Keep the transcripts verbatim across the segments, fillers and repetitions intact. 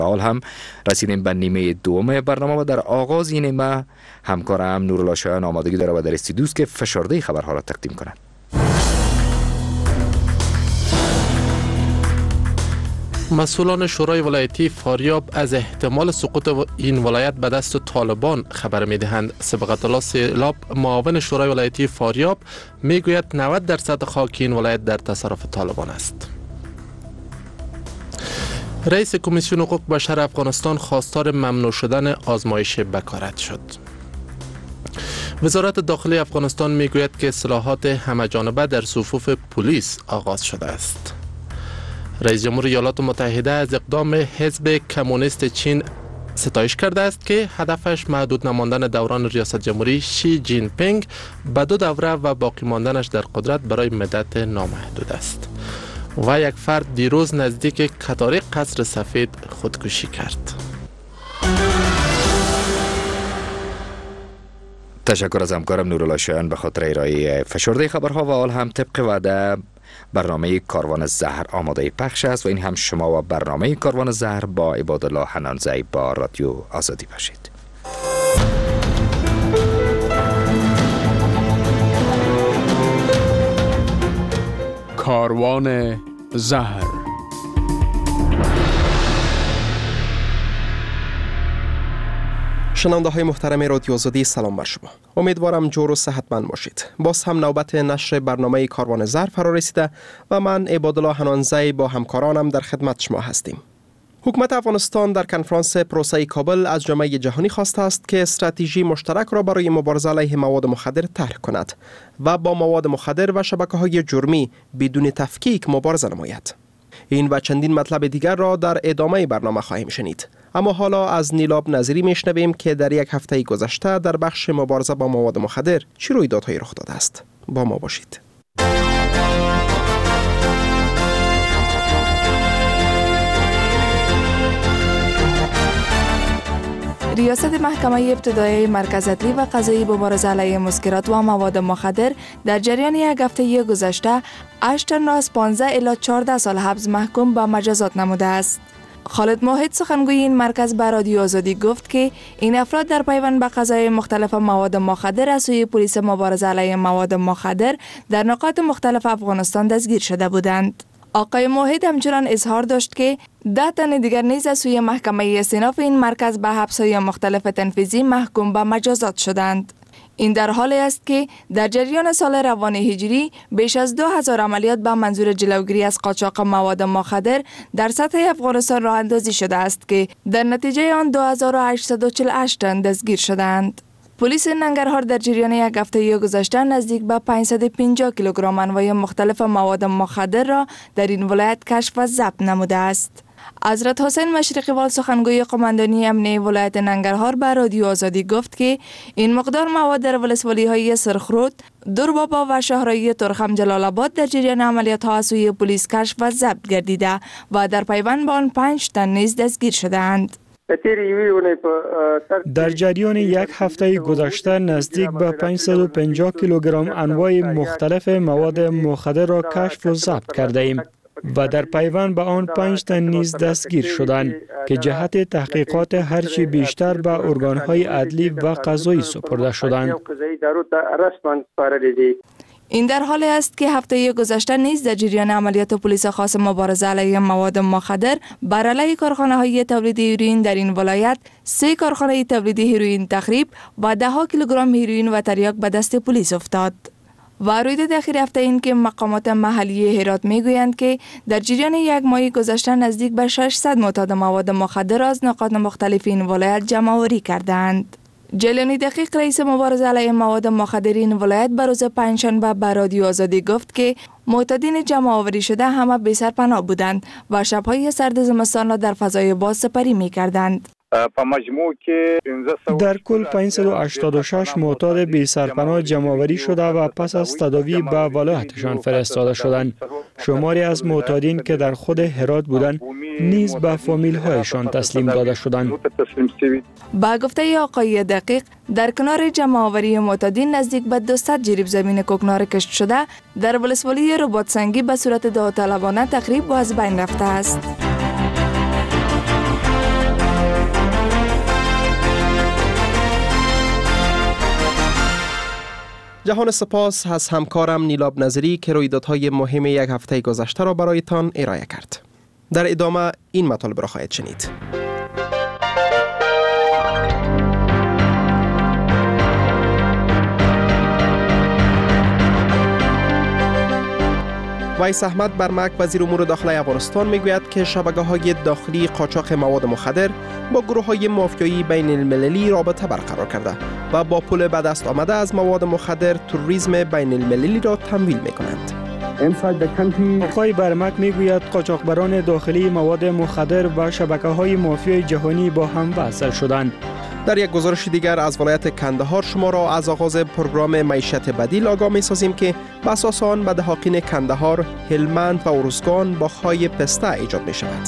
حال هم رسیدیم به نیمه دوم برنامه و در آغاز این نیمه همکارم نورالله شایان آمادگی داره و در استودیو است که فشرده خبرها را تقدیم کنند. مسئولان شورای ولایتی فاریاب از احتمال سقوط این ولایت به دست طالبان خبر می‌دهند. سبقت الله سیلاب معاون شورای ولایتی فاریاب میگوید نود درصد خاک این ولایت در تصرف طالبان است. رئیس کمیسیون حقوق بشر افغانستان خواستار ممنوع شدن آزمایش بکارت شد. وزارت داخلی افغانستان میگوید که اصلاحات همه‌جانبه در صفوف پلیس آغاز شده است. رئیس جمهور ایالات متحده از اقدام حزب کمونیست چین ستایش کرده است که هدفش محدود نماندن دوران ریاست جمهوری شی جین پینگ به دو دوره و باقی ماندنش در قدرت برای مدت نامحدود است. و یک فرد دیروز نزدیک کتاری قصر سفید خودکشی کرد. تشکر از همکارم نورالله شایان به خاطر ارائه فشرده خبرها و حال هم طبق وعده برنامه کاروان زهر آماده پخش است و این هم شما و برنامه کاروان زهر با عبادالله حنانزی با رادیو آزادی باشید. کاروان زهر. شنونده های محترم رادیو آزادی سلام بر شما. امیدوارم جور و صحتمند باشید. باز هم نوبت نشر برنامه کاروان زهر فرا رسیده و من عبادالله حنانزی با همکارانم در خدمت شما هستیم. حکومت افغانستان در کنفرانس پروسه کابل از جامعه جهانی خواسته است که استراتژی مشترک را برای مبارزه علیه مواد مخدر طرح کند و با مواد مخدر و شبکه‌های جرمی بدون تفکیک مبارزه نماید. این و چندین مطلب دیگر را در ادامه برنامه خواهیم شنید. اما حالا از نیلاب نظیری میشنویم که در یک هفته گذشته در بخش مبارزه با مواد مخدر چه رویدادهایی رخ داده است. با ما باشید. ریاست محکمه ابتدایی مرکز عدلی و قضایی مبارزه علیه مسکرات و مواد مخدر در جریان یک هفته گذشته هشت تن را از پانزده الی چهارده سال حبس محکوم به مجازات نموده است. خالد موحد سخنگوی این مرکز به رادیو آزادی گفت که این افراد در پیوند به قضایای مختلف مواد مخدر از سوی پلیس مبارزه علیه مواد مخدر در نقاط مختلف افغانستان دستگیر شده بودند. آقای موحد همچنان اظهار داشت که ده تن دیگر نیز از سوی محکمه استیناف این مرکز به حبس‌های مختلف تنفیذی محکوم به مجازات شدند. این در حالی است که در جریان سال روان هجری بیش از دو هزار عملیات به منظور جلوگیری از قاچاق مواد مخدر در سطح افغانستان راه اندازی شده است که در نتیجه آن دو هزار و هشتصد و چهل و هشت تن دستگیر شدند. پلیس ننگرهار در جریان یک هفته گذشته نزدیک به پانصد و پنجاه کیلوگرم انواع مختلف مواد مخدر را در این ولایت کشف و ضبط نموده است. حضرت حسین مشرقی وال سخنگوی قماندانی امنیه ولایت ننگرهار به رادیو آزادی گفت که این مقدار مواد در ولسوالی‌های سرخرود، دوربابا و شهرهای ترخم جلال آباد در جریان عملیات ها از سوی پلیس کشف و ضبط گردیده و در پیوند با آن پنج تن نیز دستگیر شده‌اند. در جریان یک هفته گذشته نزدیک به پانصد و پنجاه کیلوگرم انواع مختلف مواد مخدر را کشف و ضبط کرده ایم و در پیوند به آن پنج تن نیز دستگیر شدند که جهت تحقیقات هرچی بیشتر به ارگان‌های عدلی و قضایی سپرده شدند. این در حالی است که هفته گذشته نیز در جریان عملیات پلیس خاص مبارزه علیه مواد مخدر بر علیه کارخانه‌های تولید هیروئین در این ولایت سه کارخانه تولید هیروئین تخریب و ده ها کیلوگرم هیروئین و تریاک به دست پلیس افتاد. و رویداد اخیر هفته این که مقامات محلی هرات میگویند که در جریان یک ماه گذشته نزدیک به ششصد معتاد مواد مخدر از نقاط مختلف این ولایت جمع آوری کردند. جلیانی دقیق رئیس مبارزه علیه مواد مخدر این ولایت به روز پنجشنبه به رادیو آزادی گفت که معتادین جمع آوری شده همه بی سرپناه بودند و شبهای سرد زمستان را در فضای باز سپری می کردند. در کل پانصد و هشتاد و شش معتاد بی سرپناه جمع آوری شده و پس از تداوی به ولایتشان فرستاده شدند. شماری از معتادین که در خود هرات بودند نیز به فامیل هایشان تسلیم داده شدند. با گفته آقای دقیق در کنار جمع آوری معتادین نزدیک به دویست جریب زمین کوکنار کشت شده در ولسوالی رباط سنگی به صورت داوطلبانه تخریب و از بین رفته است. جهان سپاس از همکارم نیلاب نظری که رویدادهای مهم یک هفته گذشته را برایتان ارائه کرد. در ادامه این مطالب را خواهید شنید. ویس احمد برمک وزیر امور داخلی افغانستان میگوید که شبکه‌های داخلی قاچاق مواد مخدر با گروه‌های مافیایی بین المللی رابطه برقرار کرده و با پول به دست آمده از مواد مخدر تروریسم بین المللی را تمویل می‌کنند. آقای برمک میگوید قاچاقبران داخلی مواد مخدر و شبکه‌های مافیای جهانی با هم وصل شدند. در یک گزارش دیگر از ولایت کندهار شما را از آغاز پروگرام معیشت بدیل آگاه می‌سازیم که به اساس آن به دهاقین کندهار، هلمند و ارزگان باغ‌های پسته ایجاد می‌شود.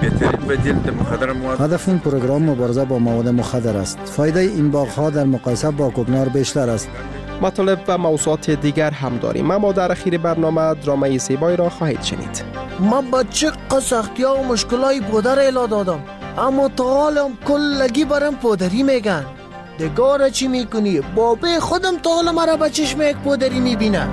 هدف این پروگرام مبارزه با مواد مخدر است. فایده این باغ‌ها در مقایسه با کوکنار بیشتر است. مطالب و موضوعات دیگر هم داریم، اما در اخیر برنامه درامای زیبایی را خواهید شنید. من با چقدر سختی‌ها و مشکلای پدر الا دادم، اما تا حالم کلگی برم پدری میگن. دگاره چی میکنی؟ بابه خودم تا حال مرا به چشم یک پدری میبینه.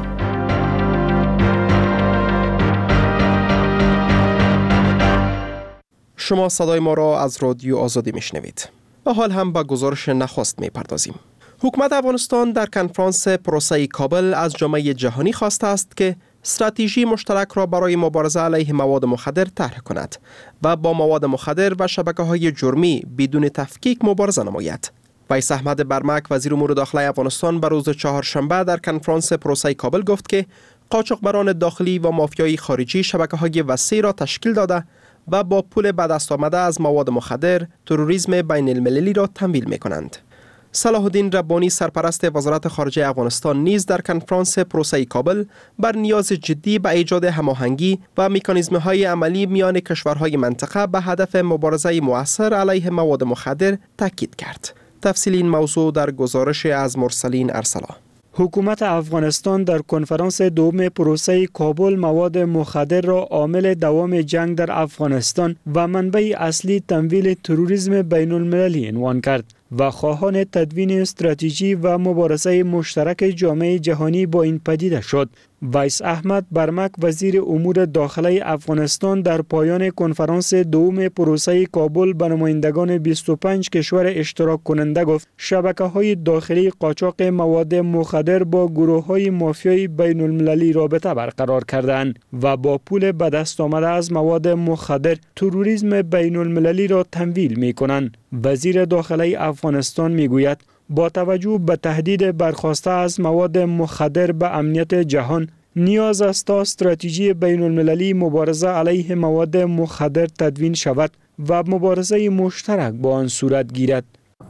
شما صدای ما را از رادیو آزادی میشنوید. و حال هم با گزارش نخست میپردازیم. حکومت افغانستان در کنفرانس پروسه کابل از جامعه جهانی خواسته است که استراتژی مشترک را برای مبارزه علیه مواد مخدر طرح کند و با مواد مخدر و شبکه‌های جرمی بدون تفکیک مبارزه نماید. ویس احمد برمک وزیر امور داخلی افغانستان به روز چهارشنبه در کنفرانس پروسه کابل گفت که قاچاقبران داخلی و مافیای خارجی شبکه‌های وسیع را تشکیل داده و با پول به دست آمده از مواد مخدر تروریسم بین المللی را تمویل می‌کنند. صلاح الدین ربانی سرپرست وزارت خارجه افغانستان نیز در کنفرانس پروسه کابل بر نیاز جدی به ایجاد هماهنگی و مکانیزم‌های عملی میان کشورهای منطقه به هدف مبارزه مؤثر علیه مواد مخدر تاکید کرد. تفصیل این موضوع در گزارش از مرسلین ارسلا. حکومت افغانستان در کنفرانس دوم پروسه کابل مواد مخدر را عامل دوام جنگ در افغانستان و منبع اصلی تمویل تروریسم بین المللی عنوان کرد و خواهان تدوین استراتژی و مبارزه مشترک جامعه جهانی با این پدیده شد. ویس احمد برمک وزیر امور داخلی افغانستان در پایان کنفرانس دوم پروسه کابل به نمایندگان بیست و پنج کشور اشتراک کننده گفت شبکه‌های داخلی قاچاق مواد مخدر با گروه‌های مافیایی بین المللی رابطه برقرار کردند و با پول به دست آمده از مواد مخدر تروریسم بین المللی را تمویل می‌کنند. وزیر داخلی افغانستان میگوید با توجه به تهدید برخاسته از مواد مخدر به امنیت جهان نیاز است تا استراتژی بین المللی مبارزه علیه مواد مخدر تدوین شود و مبارزه مشترک با آن صورت گیرد.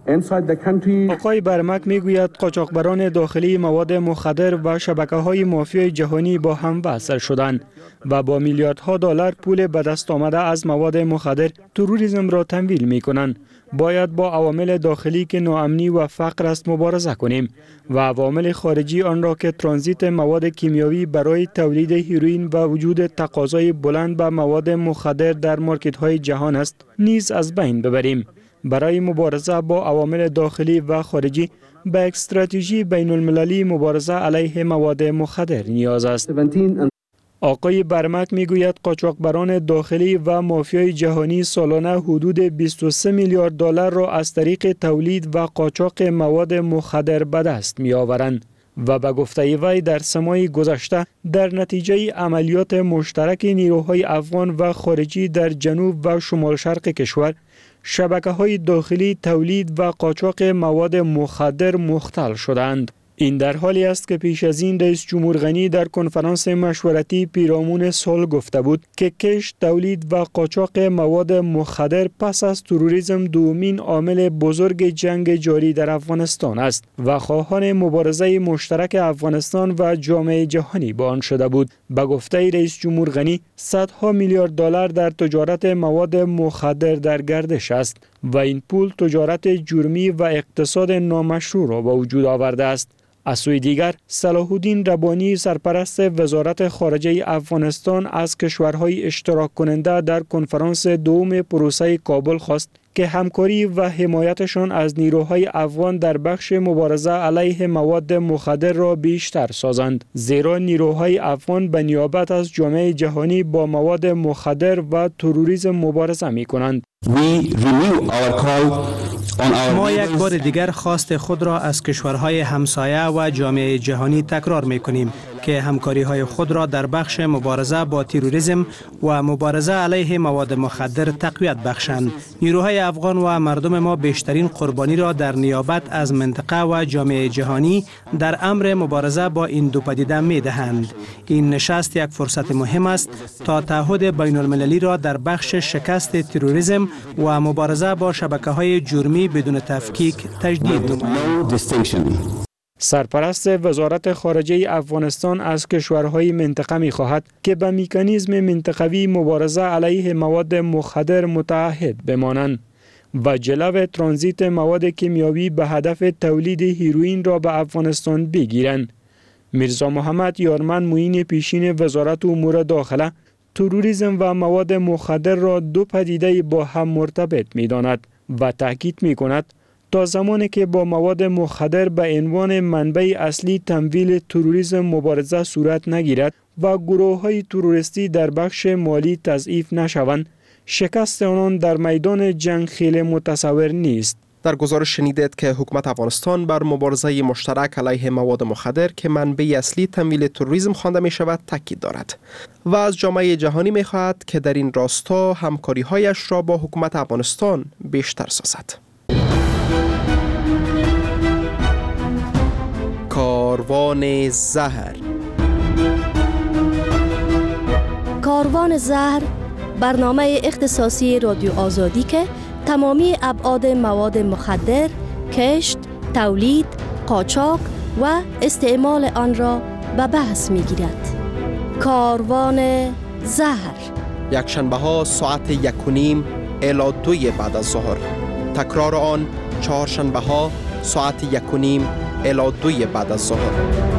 آقای برمک میگوید قاچاقبران داخلی مواد مخدر و شبکه‌های مافیای جهانی با هم وصل شدند و با میلیاردها دلار پول به دست آمده از مواد مخدر تروریسم را تمویل می‌کنند. باید با عوامل داخلی که ناامنی و فقر است مبارزه کنیم و عوامل خارجی آن را که ترانزیت مواد کیمیایی برای تولید هیروئین و وجود تقاضای بلند به مواد مخدر در مارکت‌های جهان است نیز از بین ببریم. برای مبارزه با عوامل داخلی و خارجی به استراتژی بین المللی مبارزه علیه مواد مخدر نیاز است. آقای برمک میگوید قاچاقبران داخلی و مافیای جهانی سالانه حدود بیست و سه میلیارد دلار را از طریق تولید و قاچاق مواد مخدر به دست می آورند و به گفته وی در سه ماه گذشته در نتیجه عملیات مشترک نیروهای افغان و خارجی در جنوب و شمال شرق کشور شبکه‌های داخلی تولید و قاچاق مواد مخدر مختل شدند. این در حالی است که پیش از این رئیس جمهور غنی در کنفرانس مشورتی پیرامون صلح گفته بود که کشت، تولید و قاچاق مواد مخدر پس از تروریسم دومین عامل بزرگ جنگ جاری در افغانستان است و خواهان مبارزه مشترک افغانستان و جامعه جهانی با آن شده بود. به گفته رئیس جمهور غنی صدها میلیارد دلار در تجارت مواد مخدر در گردش است و این پول تجارت جرمی و اقتصاد نامشروع را به وجود آورده است. از سوی دیگر صلاح الدین ربانی سرپرست وزارت خارجه افغانستان از کشورهای اشتراک کننده در کنفرانس دوم پروسه کابل خواست که همکاری و حمایتشان از نیروهای افغان در بخش مبارزه علیه مواد مخدر را بیشتر سازند، زیرا نیروهای افغان به نیابت از جامعه جهانی با مواد مخدر و تروریسم مبارزه می کنند. ما یک بار دیگر خواست خود را از کشورهای همسایه و جامعه جهانی تکرار می کنیم که همکاری های خود را در بخش مبارزه با تروریسم و مبارزه علیه مواد مخدر تقویت بخشند. نیروهای افغان و مردم ما بیشترین قربانی را در نیابت از منطقه و جامعه جهانی در امر مبارزه با این دو پدیده می دهند. این نشست یک فرصت مهم است تا تعهد بین المللی را در بخش شکست تروریسم و مبارزه با شبکه‌های جرمی بدون تفکیک تجدید نماییم. سرپرست وزارت خارجه افغانستان از کشورهای منطقه می خواهد که به مکانیزم منطقوی مبارزه علیه مواد مخدر متعهد بمانند و جلو ترانزیت مواد کیمیاوی به هدف تولید هیروئین را به افغانستان بگیرند. میرزا محمد یارمن معین پیشین وزارت امور داخله تروریسم و مواد مخدر را دو پدیده با هم مرتبط می داند و تاکید می کند تا زمانی که با مواد مخدر به عنوان منبع اصلی تمویل تروریسم مبارزه صورت نگیرد و گروه‌های تروریستی در بخش مالی تضعیف نشوند، شکست آنان در میدان جنگ خیلی متصور نیست. در گزارش شنیدید که حکومت افغانستان بر مبارزه مشترک علیه مواد مخدر که منبع اصلی تمویل تروریسم خوانده می شود تاکید دارد و از جامعه جهانی می خواهد که در این راستا همکاری هایش را با حکومت افغانستان بیشتر سازد. کاروان زهر. کاروان زهر برنامه اختصاصی رادیو آزادی که تمامی ابعاد مواد مخدر، کشت، تولید، قاچاق و استعمال آن را به بحث می گیرد. کاروان زهر یک شنبه ها ساعت یک و نیم الی دوی بعد از ظهر. تکرار آن چهار شنبه ها ساعت یک و نیم الی دوی بعد از ظهر.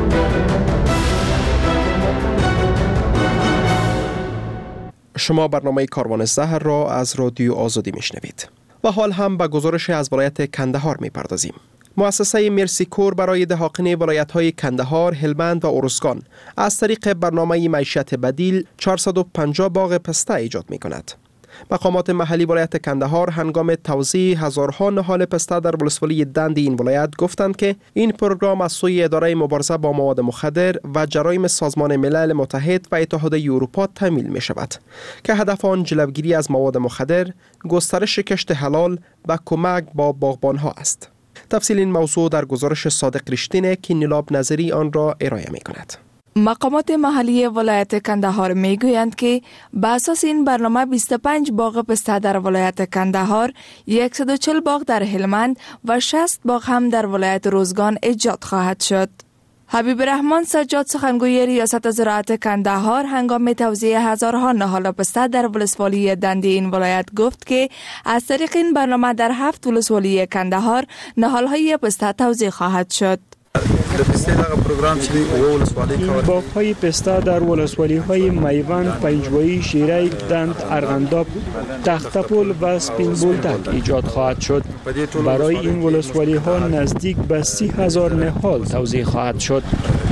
شما برنامه کاروان زهر را از رادیو آزادی میشنوید. و حال هم به گزارش از ولایت کندهار میپردازیم. مؤسسه مرسی کور برای دهاقین ولایت‌های کندهار، هلمند و ارزگان از طریق برنامه معیشت بدیل چهارصد و پنجاه باغ پسته ایجاد می‌کند. مقامات محلی ولایت کندهار هنگام توزیع هزارها نهال پسته در ولسوالی دند این ولایت گفتند که این پروگرام از سوی اداره مبارزه با مواد مخدر و جرایم سازمان ملل متحد و اتحادیه اروپا تمویل می شود که هدف آن جلوگیری از مواد مخدر، گسترش کشت حلال و کمک با باغبانها است. تفصیل این موضوع در گزارش صادق رشتینه که نیلاب نظری آن را ارائه می کند. مقامات محلی ولایت کندهار می گویند که به اساس این برنامه بیست و پنج باغ پسته در ولایت کندهار، صد و چهل باغ در هلمند و شصت باغ هم در ولایت روزگان ایجاد خواهد شد. حبیب رحمان سجاد سخنگوی ریاست زراعت کندهار هنگام توزیع هزارها نهال پسته در ولسوالی دندی این ولایت گفت که از طریق این برنامه در هفت ولسوالی کندهار نهالهای پسته توزیع خواهد شد. این باغ‌های پسته در ولسوالی‌های میوند، پنجوایی، شیره، دند، ارغنداب، تختپل و سپین بولدک ایجاد خواهد شد. برای این ولسوالی‌ها نزدیک به سی هزار نهال توزیع خواهد شد.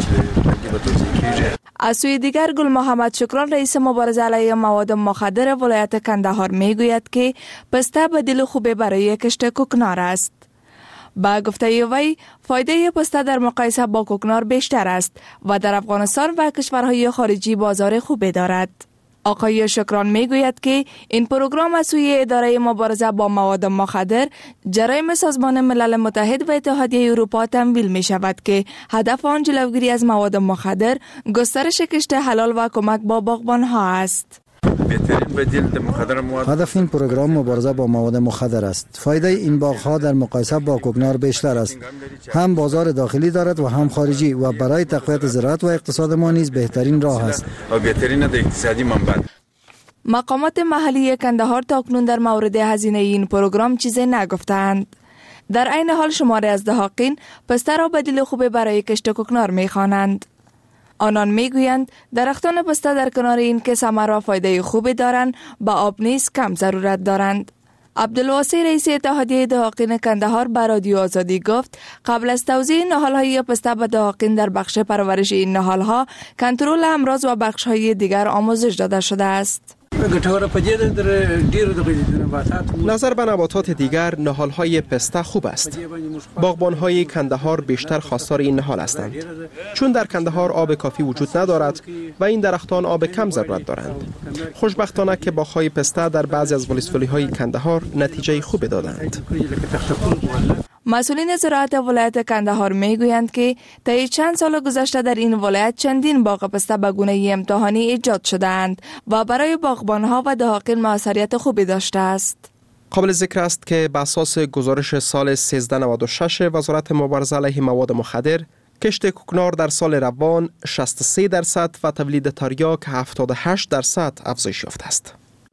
از سوی دیگر گل محمد شکران رئیس مبارزه علیه مواد مخدر ولایت کندهار میگوید که پسته بدیل خوبی برای کشت کوکنار است. با گفته وی فایده پسته در مقایسه با کوکنار بیشتر است و در افغانستان و کشورهای خارجی بازار خوبی دارد. آقای شکران میگوید که این پروگرام از سوی اداره مبارزه با مواد مخدر، جرایم سازمان ملل متحد و اتحادیه اروپا تمویل می شود که هدف آن جلوگیری از مواد مخدر، گسترش کشت حلال و کمک با باغبانها است. هدف این پروگرام مبارزه با مواد مخدر است. فایده این باغ‌ها در مقایسه با کوکنار بیشتر است. هم بازار داخلی دارد و هم خارجی و برای تقویت زراعت و اقتصاد ما نیز بهترین راه است. مقامات محلی کندهار تاکنون در مورد هزینه این پروگرام چیزی نگفتند. در عین حال شماری از دهاقین پسته را بدیل خوبی برای کشت کوکنار می‌خوانند. آنان میگویند درختان پسته در کنار این که ثمر و فایده خوبی دارند، با آب نیز کم ضرورت دارند. عبدالواسع رئیس اتحادیه دهاقین کندهار به رادیو آزادی گفت قبل از توزیع نهال‌های پسته به دهاقین در بخش پرورش این نهال‌ها کنترل امراض و بخش‌های دیگر آموزش داده شده است. نظر به نباتات دیگر نهال‌های پسته خوب است. باغبان‌های کندهار بیشتر خواستار این نهال هستند چون در کندهار آب کافی وجود ندارد و این درختان آب کم ضرورت دارند. خوشبختانه که باغ‌های پسته در بعضی از ولسوالی‌های کندهار نتیجه خوب دادند. مسئولین زراعت ولایت کندهار میگویند که طی چند سال گذشته در این ولایت چندین باغ پسته به گونه امتحانی ایجاد شده‌اند و برای باغبان‌ها و دهاقین موثریت خوبی داشته است. قابل ذکر است که به اساس گزارش سال سیزده نود و شش وزارت مبارزه علیه مواد مخدر، کشت کوکنار در سال روان شصت و سه درصد و تولید تریاک هفتاد و هشت درصد افزایش یافته است.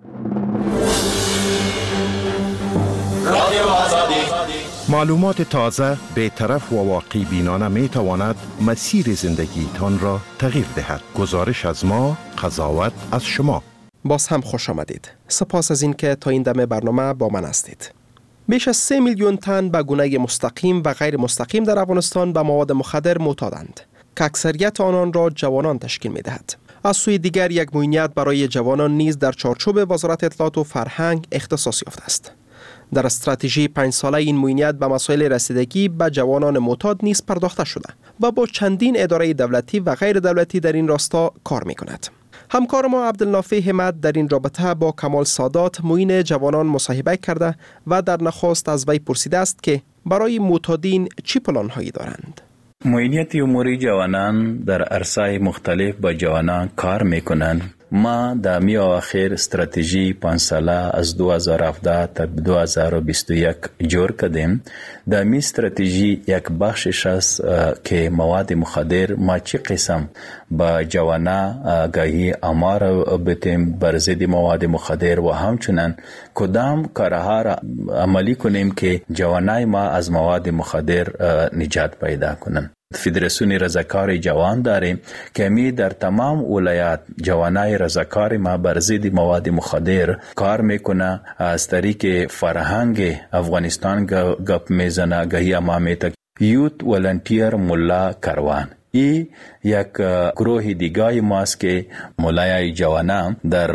معلومات تازه، بی‌طرف و واقعی بینانه می تواند مسیر زندگی تان را تغییر دهد. گزارش از ما، قضاوت از شما. باز هم خوش آمدید. سپاس از این که تا این دم برنامه با من هستید. بیش از سه میلیون تن به گونه مستقیم و غیر مستقیم در افغانستان به مواد مخدر معتادند که اکثریت آنان را جوانان تشکیل می دهد. از سوی دیگر یک معینیت برای جوانان نیز در چارچوب وزارت اطلاعات و فرهنگ اختصاص یافته است. در استراتژی پنج ساله این معینیت به مسائل رسیدگی به جوانان معتاد نیز پرداخته شده و با چندین اداره دولتی و غیر دولتی در این راستا کار می کند. همکار ما عبدالنافع همت در این رابطه با کمال سادات معین جوانان مصاحبه کرده و در نخست از وی پرسیده است که برای معتادین چی پلان هایی دارند. معینیت امور جوانان در عرصه‌های مختلف با جوانان کار میکنند. ما در می آخر استراتژی پنج ساله از دو هزار و هفده تا دو هزار و بیست و یک جور کردیم. در می استراتژی یک بخشش است که مواد مخدر ما چی قسم با جوانان آگاهی آمار بتیم بر ضد مواد مخدر و همچنان کدام کارها را عملی کنیم که جوانای ما از مواد مخدر نجات پیدا کنند. فدراسیون رضاکار جوان داریم که می در تمام ولایات جوانای رضاکار ما بر ضد مواد مخدر کار میکنه. از طریق فرهنگ افغانستان گپ میزنه. آگاهی ما میته یوت ولنتیر ملا کاروان. ای یک گروه دیگه ماست که مولای جوانان در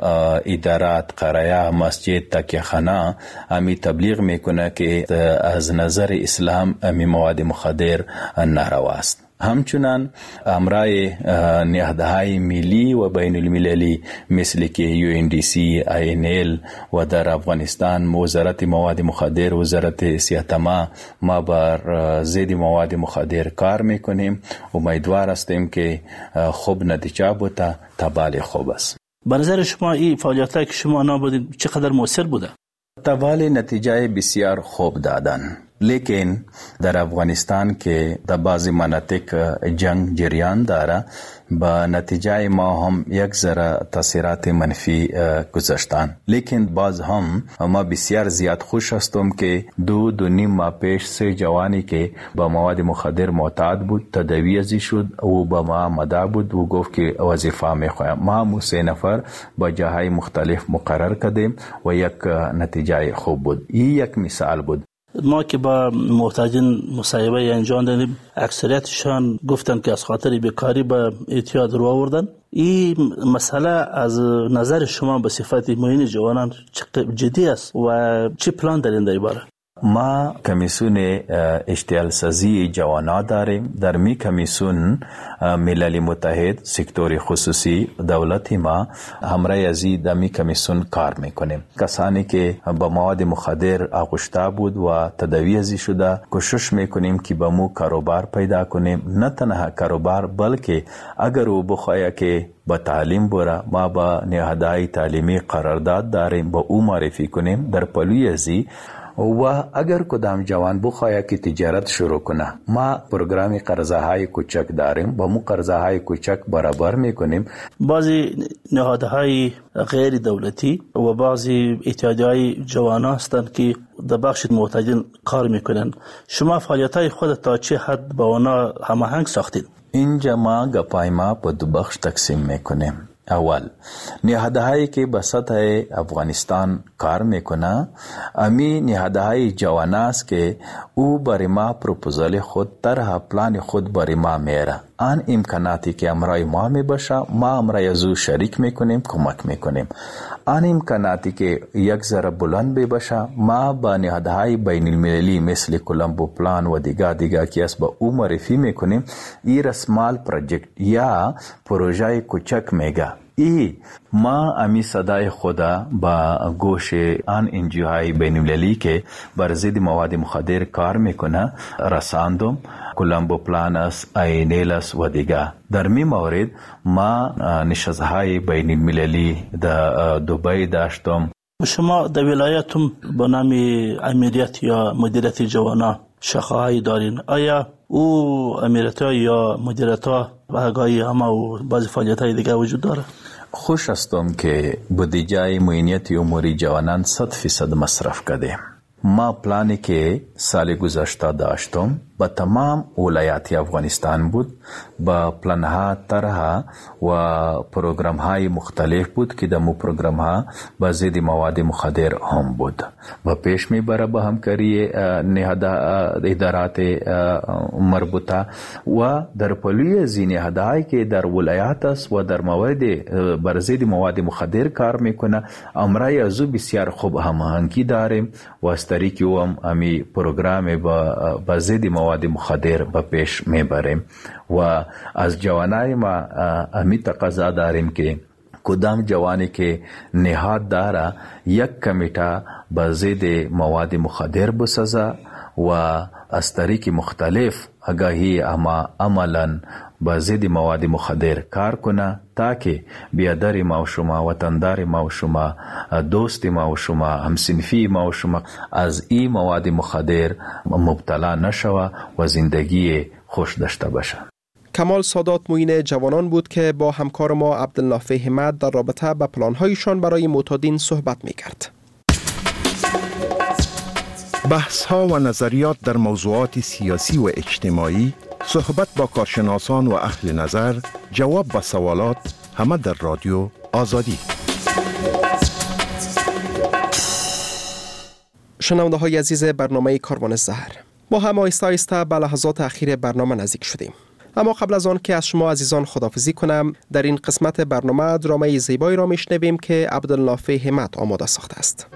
ادارات، قرایه، مسجد، تکیهخانه امی تبلیغ میکنه که از نظر اسلام امی مواد مخدر ناروا است. همچنان امرای نهادهای ملی و بین المللی مثل که یو ان دی سی، آی ان ال و در افغانستان وزارت مواد مخدر، وزارت صحت ما ما بر ضد مواد مخدر کار میکنیم. امیدوار هستیم که خوب نتیجه بوده تبال خوب است. به نظر شما این فعالیت‌هایی که شما نابودید چقدر مؤثر بوده؟ تبال نتیجه بسیار خوب دادن. لیکن در افغانستان که در بعضی مناطق جنگ جریان داره با نتیجه ما هم یک ذره تاثیرات منفی گذاشتن. لیکن باز هم ما بسیار زیاد خوش هستم که دو دو نیم ماه پیش سه جوانی که با مواد مخدر معتاد بود تداوی ازی شد و با ما مدعا بود و گفت که وظیفه میخوایم. ما هم سه نفر با جاهای مختلف مقرر کردیم و یک نتیجه خوب بود. این یک مثال بود. ما که با محتاجین مصاحبه انجام دادیم اکثریتشان گفتن که از خاطر بیکاری به اعتیاد رو آوردن. این مسئله از نظر شما به صفت معین جوانان جدی است و چه پلان دارین در این باره؟ ما کمیسیون اشتعال سازی جوانان داریم. در می کمیسیون ملل متحد، سکتور خصوصی، دولت ما همراه ازی در می کمیسیون کار میکنیم. کسانی که با مواد مخدر آغشته بود و تداوی ازی شده کوشش میکنیم که با مو کاروبار پیدا کنیم. نه تنها کاروبار بلکه اگر او بخواه که با تعلیم بره ما با نهادهای تعلیمی قرارداد داریم با او معرفی کنیم در پلوی ازی. و اگر کدام جوان بخواه که تجارت شروع کنه ما پروگرام قرضه های کوچک داریم با مو قرضه های کوچک برابر میکنیم. بعضی نهادهای غیر دولتی و بعضی اتحادیه‌های جوان هستند که در بخش محتاجین کار میکنن. شما فعالیت های خود تا چه حد با اونا هماهنگ ساختید؟ اینجا ما گپای ما په دو بخش تقسیم میکنیم. اول نهادهایی که به سطح افغانستان کار میکنه، امی نهادهای جوان است که او برای ما پروپوزال خود طرح پلان خود برای ما میره. آن امکاناتی که امرای ما میباشه ما امرای از او شریک میکنیم، کمک میکنیم. آن امکاناتی که یک ذره بلند بباشه ما با نهادهای بین المللی مثل کلمبو پلان و دیگه دیگه که است با او معرفی میکنیم. ای رسمال پروژکت یا پروژه کوچک میگه. ای ما امی صدای خدا با گوش آن انجیو های بین المللی که بر ضد مواد مخدر کار میکنه رساندم. کلمبو پلان است، اینیلس و دیگه. در می مورد ما نشست‌های بین المللی در دبی داشتم. شما در ولایتم با نام امیریت یا مدیریت جوانا شاخه‌ای دارین. آیا او امیریت یا مدیریت ها و آگاهی همه و بعضی فعالیت‌های دیگه وجود داره؟ خوش هستم که بودجه معینیت امور جوانان صد فیصد مصرف کرده. ما پلانی که سال گذشته داشتم با تمام ولایات افغانستان بود، با پلان ها طرح و پروگرام های مختلف بود که دمو پروگرام ها با ضد مواد مخدر هم بود و پیش می بره با همکاری نهاد ادارات مربوطه و در پلوی زی نهادهایی که در ولایات است و در مواد بر ضد مواد مخدر کار میکنه امرای ازو بسیار خوب هماهنگی داریم و از طریق هم امی پروگرام با با ضد مواد مخدر به پیش میبریم و از جوانای ما امی تقاضا داریم که کدام جوانی که نهاد داره یک کمیته به ضد مواد مخدر بسازه و از طریق مختلف آگاهی اما عملا با ضد مواد مخدر کار کنه تاکه بیادر ما و شما، وطندار ما و شما، دوست ما و شما، همسنفی ما و شما از این مواد مخدر مبتلا نشوه و زندگی خوش داشته باشه. کمال سادات معین جوانان بود که با همکار ما عبدالنافع همت در رابطه با پلان‌هایشان برای معتادین صحبت می‌کرد. بحث ها و نظریات در موضوعات سیاسی و اجتماعی، صحبت با کارشناسان و اهل نظر، جواب به سوالات، همه در رادیو آزادی. شنونده های عزیز برنامه کاروان زهر، ما هم آهسته آهسته به لحظات اخیر برنامه نزدیک شدیم. اما قبل از آن که از شما عزیزان خداحافظی کنم، در این قسمت برنامه درامه زیبایی را میشنویم که عبدالنافع همت آماده ساخته است.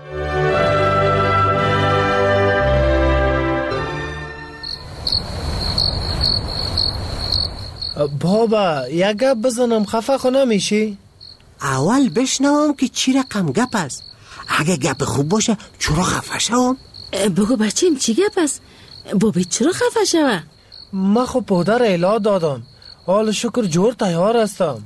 بابا یک گپ بزنم خفه خو نمیشی؟ اول بشنوم که چی رقم گپ است. اگه گپ خوب باشه چرا خفه شوم؟ بگو بچیم چی گپ است؟ بابی چرا خفه شوه؟ ما خو پودر ایلا دادم، حال شکر جور تیار هستم.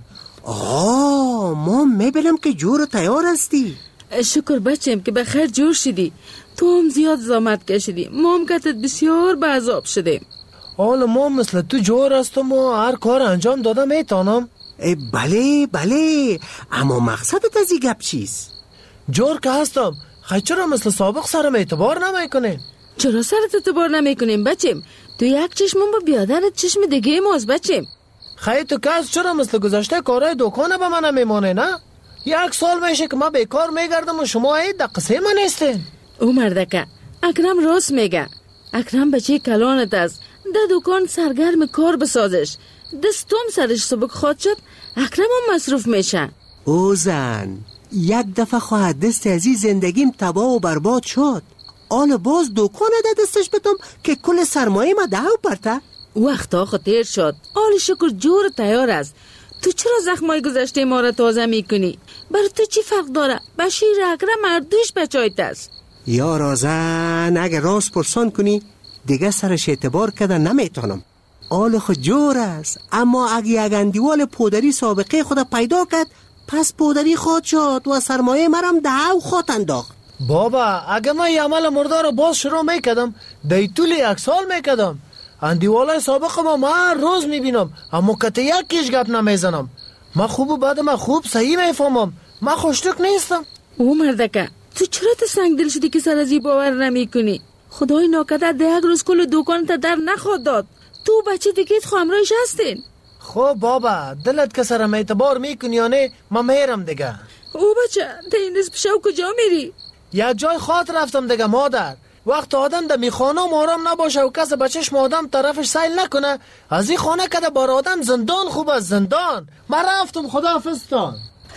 آه ما میبینم که جور تیار هستی. شکر بچیم که بخیر جور شدی. تو هم زیاد زحمت کشیدی، ما هم کتت بسیار به عذاب شدیم. حالا ما مثل تو جور هستم و هر کار انجام دادم میتونم. بله بله، اما مقصدت از این گپ چیست؟ جور که هستم، خیلی چرا مثل سابق سرم اعتبار نمیکنین؟ چرا سرت اعتبار نمیکنیم بچیم؟ تو یک چشمون با بیادرت چشم دیگه ماست بچیم. خیلی تو کس چرا مثل گذشته کارهای دکانه به من میمانه نه؟ یک سال میشه که ما بیکار میگردم و شما این دقیقه من نیستین. او مردکه اکرم راست میگه. اکرم بچه کلانت است، ده دکان سرگرم کار بسازش. دستم سرش سبک خواد شد، اکرم هم مصروف میشه. او زن یک دفعه خواهد دست از این زندگیم تباه و برباد شد. آن باز دکان ده دستش بتم که کل سرمایه ما دهو پرته. وقتا خطیر شد، آل شکر جور تیار است. تو چرا زخمای گذشته ما را تازه میکنی؟ برای تو چی فرق داره؟ بشیر اکرم مردوش بچایت است. یا رازن اگه راست پرسان کنی دیگه سرش اعتبار کردن نمیتونم. آل خود جور است، اما اگه یک اندیوال پودری سابقه خود پیدا کرد پس پودری خود شد و سرمایه مرم دهو خود انداخت. بابا اگه من یه عمل مردار باز شروع میکردم دی طول یک سال میکردم. اندیوالای سابق ما ما هر روز میبینم اما کته یکیش گپ نمیزنم. من خوب و بعد من خوب صحیح میفهمم. من خوشتک نیستم. او مردکه تو چرا تو سنگ دل شدی که سر از این باور نمی کنی؟ خدای ناکدر ده یک روز کل دکان تا در نخواد داد. تو بچه دیگه خامرایش هستین. خب بابا دلت که سرم اعتبار میکنی یا نه؟ من میرم دیگه. او بچه تا این نصف شب کجا میری؟ یک جای خاط رفتم دیگه مادر. وقت آدم در میخانه آرام نباشه و کس بچهش آدم طرفش سیل نکنه، از این خانه که بر آدم زندان خوب است. زندان. من رفتم، خدا حافظتان.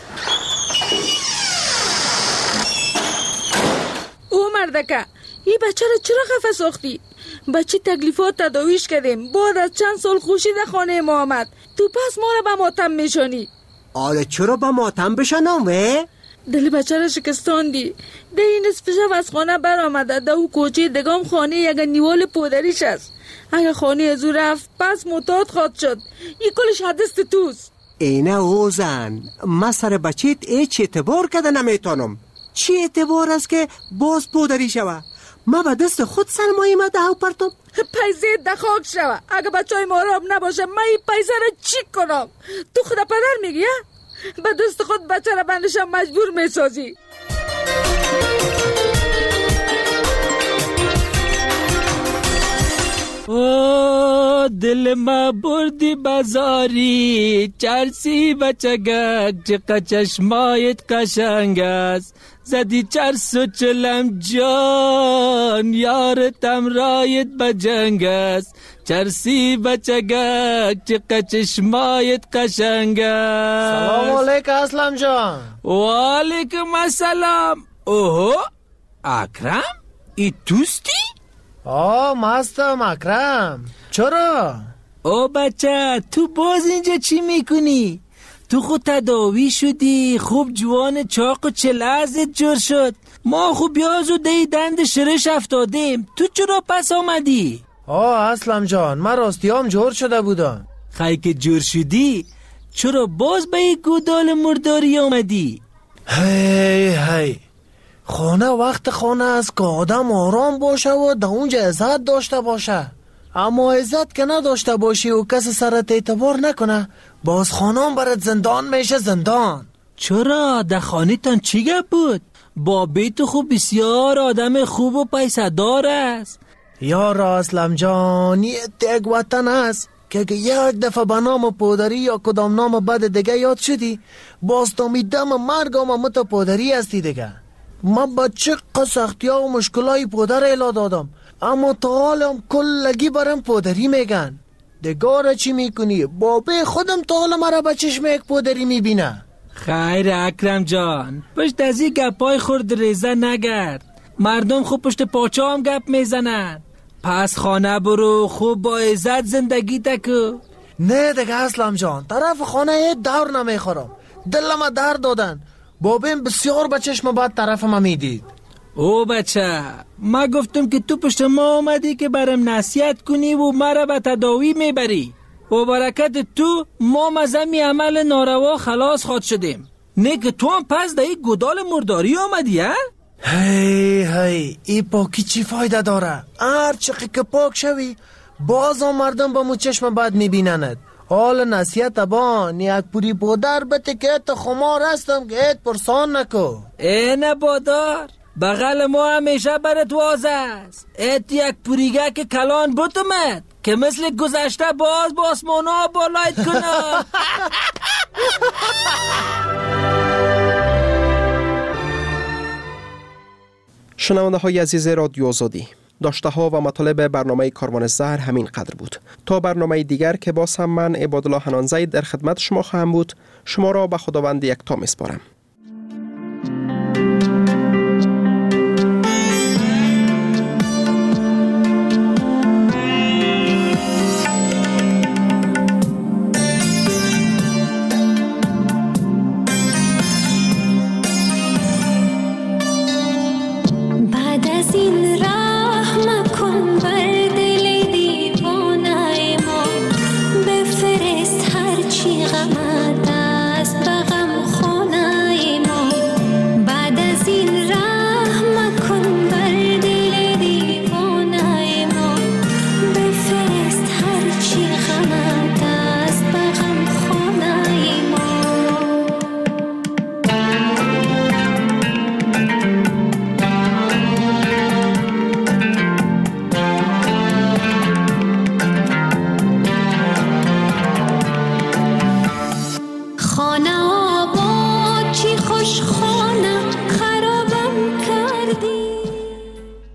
او مردکه این بچه را چرا خفه ساختی؟ بچه تکلیفات تداویش کردیم، بعد از چند سال خوشی در خانه ما آمد، تو پس ما را به ماتم میشانی. آره چرا به ماتم بشنم وی؟ دل بچه را شکستاندی. ده این نصف شب از خانه بر آمده، ده او کوچه دگام خانه یک نیوال پودریش است. اگه خانه از او رفت پس متاد خواد شد. این کلش حدست توست. اینه اوزن من سر بچیت ایچ اعتبار کده نمیتونم. چی اعتبار است که باز پودری شوه؟ ما به دست خود سرمایه مده او پرتم. پیسه دخاک شوه. اگه بچه های ما راب نباشه من این پیسه را چی کنم؟ تو خدا پدر میگی ها؟ به دست خود بچه را بندشم مجبور میسازی. او دل ما بردی بازاری، چرسی بچگک چقدر چشمایت قشنگ است، زدی چرس و چلم جان یار تمرایت بجنگ است، چرسی بچگک چقدر چشمایت قشنگ است. سلام علیکم اسلم جان. و علیکم السلام. اوه اکرم ای توستی؟ آه مستم اکرم. چرا؟ او بچه تو باز اینجا چی میکنی؟ تو خود تداوی شدی، خوب جوان چاق و چلازت جور شد، ما خوب بیاز و دی دند شرش افتادیم، تو چرا پس آمدی؟ آه اسلم جان من راستیام جور شده بودم. خیلی که جور شدی چرا باز به یک گودال مرداری آمدی؟ هی هی خانه وقت خانه است که آدم آرام باشه و در اونجا عزت داشته باشه، اما عزت که نداشته باشی و کسی سرت اعتبار نکنه باز خانم برات زندان میشه. زندان. چرا؟ در خانه تان چی گپ بود؟ بابی تو خوب بسیار آدم خوب و پیسه دار است. یار اسلم جان یه تگ وطن است که اگه یک دفعه به نام پودری یا کدام نام بد دیگه یاد شدی باز تا می دم مرگ آمه مت پودری هستی دیگه. من با چقدر سختی ها و مشکلای پودر الا دادم، اما تا حالم کلگی برم پودری میگن. دگاره چی میکنی؟ بابه خودم تا حال مرا به چشم یک پودری میبینه. خیر اکرم جان پشت از این گپای خورد ریزه نگرد، مردم خوب پشت پاچه هم گپ میزنن. پس خانه برو خوب با عزت زندگی تکو. نه دیگه اسلم جان طرف خانه دور نمیخورم، دلم درد دادن. بابیم بسیار به چشم بعد طرف ما میدید. او بچه ما گفتم که تو پشت ما آمدی که برم نصیحت کنی و مرا به تداوی میبری و برکت تو ما مزمی عمل ناروا خلاص خواد شدیم، نه که تو هم پس در این گودال مرداری آمدی ها؟ هی هی ای پاکی چی فایده داره؟ هر چقی که پاک شوی باز هم مردم با مو چشم بعد میبینند. حال نصیحت بان یک پوری بودر بته که ایت خمار هستم که ایت پرسان نکو. اینه بادار بغل ما همیشه برات واز است، ایت یک پوریگه که کلان بوتمت که مثل گذشته باز با آسمانا بالایت کنم. شنونده های عزیز رادیو آزادی، داشته ها و مطالب برنامه کاروان زهر همین قدر بود. تا برنامه دیگر که باز هم من عبادالله حنان زید در خدمت شما خواهم بود، شما را به خداوند یکتا میسپارم.